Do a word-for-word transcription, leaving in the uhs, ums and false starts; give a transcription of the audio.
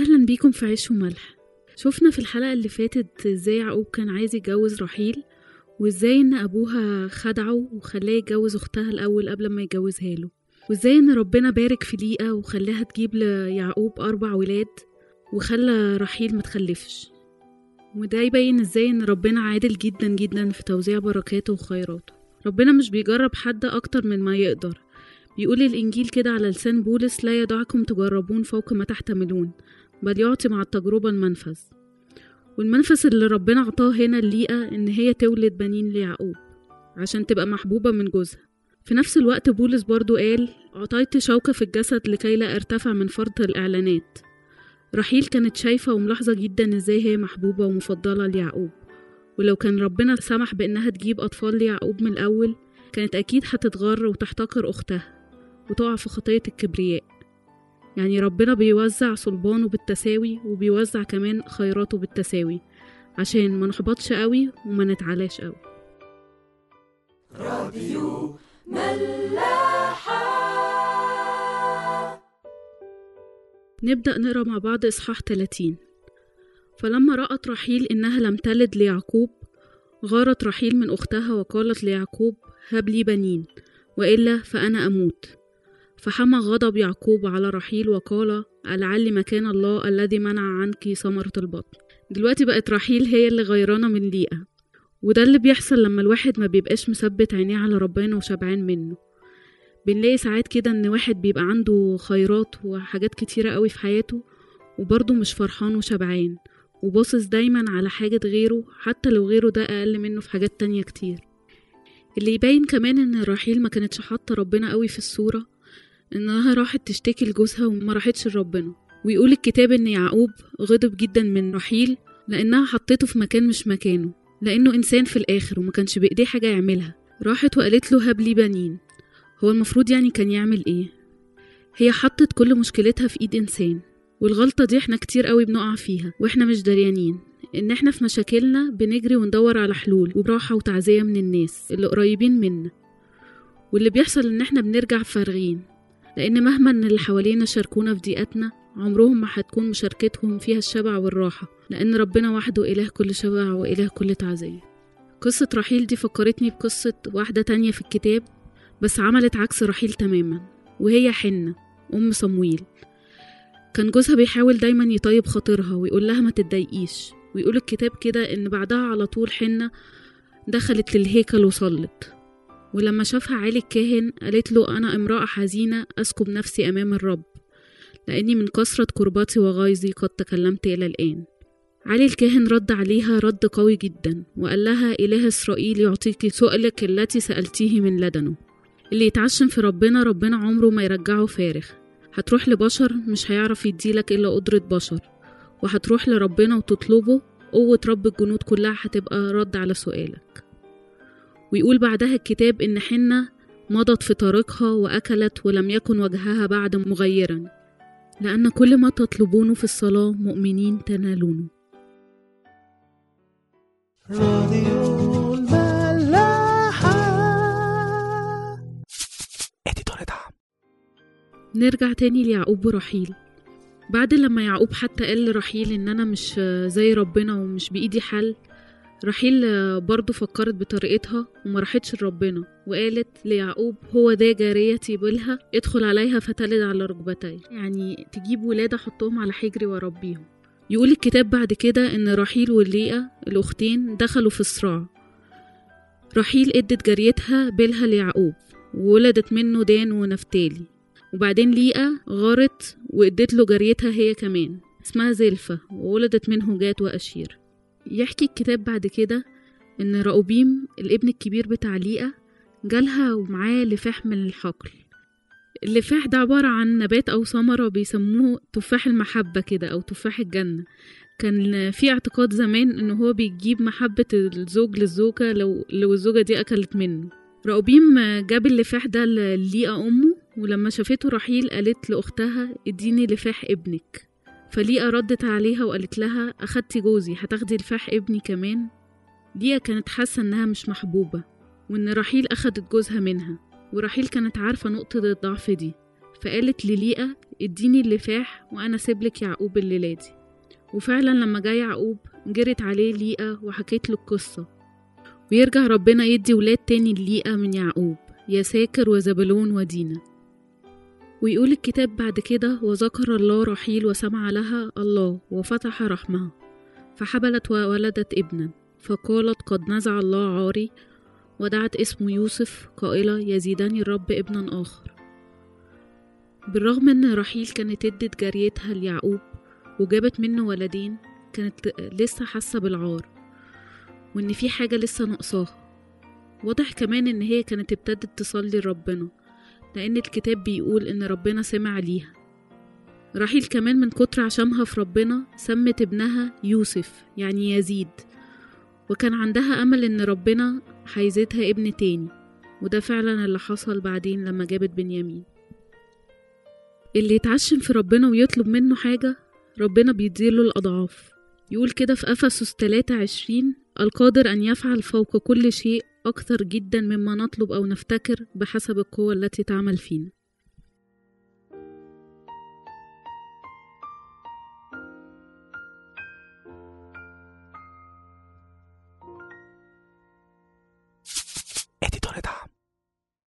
أهلا بيكم في عيش وملح. شفنا في الحلقة اللي فاتت ازاي يعقوب كان عايز يتجوز رحيل، وازاي ان أبوها خدعه وخلاه يتجوز أختها الأول قبل ما يجوزها له، وازاي ان ربنا بارك في ليئة وخلاها تجيب ليعقوب أربع ولاد وخلى رحيل متخلفش. وده يبين ازاي ان ربنا عادل جدا جدا في توزيع بركاته وخيراته. ربنا مش بيجرب حد أكتر من ما يقدر. بيقول الإنجيل كده على لسان بولس: لا يدعكم تجربون فوق ما تحتملون، بل يعطي مع التجربة المنفذ. والمنفذ اللي ربنا عطاه هنا لليئة إن هي تولد بنين ليعقوب عشان تبقى محبوبة من جوزها. في نفس الوقت بولس برضو قال: أعطيت شوكة في الجسد لكي لا ارتفع من فرط الإعلانات. رحيل كانت شايفة وملاحظة جدا إزاي هي محبوبة ومفضلة ليعقوب، ولو كان ربنا سمح بإنها تجيب أطفال ليعقوب من الأول كانت أكيد هتتغر وتحتقر أختها وتقع في خطية الكبرياء. يعني ربنا بيوزع صلبانه بالتساوي وبيوزع كمان خيراته بالتساوي عشان ما نحبطش قوي وما نتعلاش قوي. راديو ملاحة. نبدأ نقرأ مع بعض إصحاح ثلاثين. فلما رأت رحيل إنها لم تلد ليعقوب غارت رحيل من أختها وقالت ليعقوب: هب لي بنين وإلا فأنا أموت. فحمى غضب يعقوب على رحيل وقال: ألعل مكان الله الذي منع عنك ثمرة البطن. دلوقتي بقت رحيل هي اللي غيرانة من ليئة، وده اللي بيحصل لما الواحد ما بيبقاش مثبت عينيه على ربنا وشبعان منه. بنلاقي ساعات كده ان واحد بيبقى عنده خيرات وحاجات كتيرة قوي في حياته وبرضه مش فرحان وشبعان، وباصص دايما على حاجة غيره حتى لو غيره ده أقل منه في حاجات تانية كتير. اللي يبين كمان ان رحيل ما كانتش حاطة ربنا قوي في الصورة انها راحت تشتكي لجوزها وما راحتش لربنا. ويقول الكتاب ان يعقوب غضب جدا من رحيل لانها حطيته في مكان مش مكانه، لانه انسان في الاخر وما كانش بايديه حاجة يعملها. راحت وقالت له: هب لي بنين. هو المفروض يعني كان يعمل ايه؟ هي حطت كل مشكلتها في ايد انسان، والغلطة دي احنا كتير قوي بنقع فيها واحنا مش دريانين، ان احنا في مشاكلنا بنجري وندور على حلول وبراحة وتعزية من الناس اللي قريبين منا، واللي بيحصل ان احنا بنرجع فارغين، لأن مهما إن اللي حوالينا شاركونا في ضيقتنا عمرهم ما هتكون مشاركتهم فيها الشبع والراحة، لأن ربنا وحده إله كل شبع وإله كل تعزية. قصة رحيل دي فكرتني بقصة واحدة تانية في الكتاب بس عملت عكس رحيل تماما، وهي حنة أم صمويل. كان جوزها بيحاول دايما يطيب خاطرها ويقول لها ما تتضايقيش، ويقول الكتاب كده إن بعدها على طول حنة دخلت للهيكل وصلت. ولما شافها عالي الكاهن قالت له: أنا امرأة حزينة أسكب نفسي أمام الرب، لأني من كثرة كرباتي وغيظي قد تكلمت إلى الآن. عالي الكاهن رد عليها رد قوي جدا وقال لها: إله إسرائيل يعطيك سؤلك التي سألتيه من لدنه. اللي يتعشم في ربنا ربنا عمره ما يرجعه فارغ. هتروح لبشر مش هيعرف يديلك إلا قدرة بشر، وهتروح لربنا وتطلبه قوة رب الجنود كلها هتبقى رد على سؤالك. ويقول بعدها الكتاب إن حنة مضت في طريقها وأكلت ولم يكن وجهها بعد مغيرا، لأن كل ما تطلبونه في الصلاة مؤمنين تنالونه. راديو الملاحة. اديتور دعم. نرجع تاني ليعقوب ورحيل. بعد لما يعقوب حتى قال لرحيل إن أنا مش زي ربنا ومش بإيدي حل، رحيل برضو فكرت بطريقتها وما راحتش لربنا وقالت ليعقوب: هو ذا جاريتي بلها ادخل عليها فتلد على ركبتي. يعني تجيب ولادة حطهم على حجري وربيهم. يقول الكتاب بعد كده ان رحيل وليئة الاختين دخلوا في الصراع. رحيل ادت جاريتها بلها ليعقوب وولدت منه دان ونفتالي، وبعدين ليئة غارت وادت له جاريتها هي كمان اسمها زلفة وولدت منه جاد وأشير. يحكي الكتاب بعد كده ان رأوبيم الابن الكبير بتاع ليئة جالها ومعاه لفاح من الحقل. اللفاح ده عبارة عن نبات او ثمرة بيسموه تفاح المحبة كده او تفاح الجنة. كان في اعتقاد زمان انه هو بيجيب محبة الزوج للزوجة لو, لو الزوجة دي اكلت منه. رأوبيم جاب اللفاح ده لليئة امه، ولما شافته رحيل قالت لأختها: اديني لفاح ابنك. فليئة ردت عليها وقالت لها: أخدتي جوزي هتاخدي لفاح ابني كمان؟ ليئة كانت حاسة إنها مش محبوبة وإن رحيل أخدت جوزها منها، ورحيل كانت عارفة نقطة الضعف دي، فقالت لليئة اديني اللفاح وأنا سيبلك يعقوب الليلادي. وفعلا لما جاء يعقوب جرت عليه ليئة وحكيت له القصة. ويرجع ربنا يدي ولاد تاني لليئة من يعقوب، يساكر وزبلون ودينا. ويقول الكتاب بعد كده وذكر الله رحيل وسمع لها الله وفتح رحمها فحبلت وولدت ابنا، فقالت قد نزع الله عاري، ودعت اسمه يوسف قائلة يزيدني الرب ابنا آخر. بالرغم ان رحيل كانت ادت جاريتها ليعقوب وجابت منه ولدين، كانت لسه حاسة بالعار وان في حاجة لسه ناقصاها. واضح كمان ان هي كانت ابتدت تصلي لربنا، لان الكتاب بيقول ان ربنا سمع ليها. رحيل كمان من كتر عشمها في ربنا سمت ابنها يوسف يعني يزيد، وكان عندها امل ان ربنا هيزيدها ابن تاني، وده فعلا اللي حصل بعدين لما جابت بنيامين. اللي يتعشم في ربنا ويطلب منه حاجة ربنا بيديله الأضعاف. يقول كده في أفسس ثلاثة وعشرين القادر أن يفعل فوق كل شيء أكثر جدا مما نطلب أو نفتكر بحسب القوة التي تعمل فينا.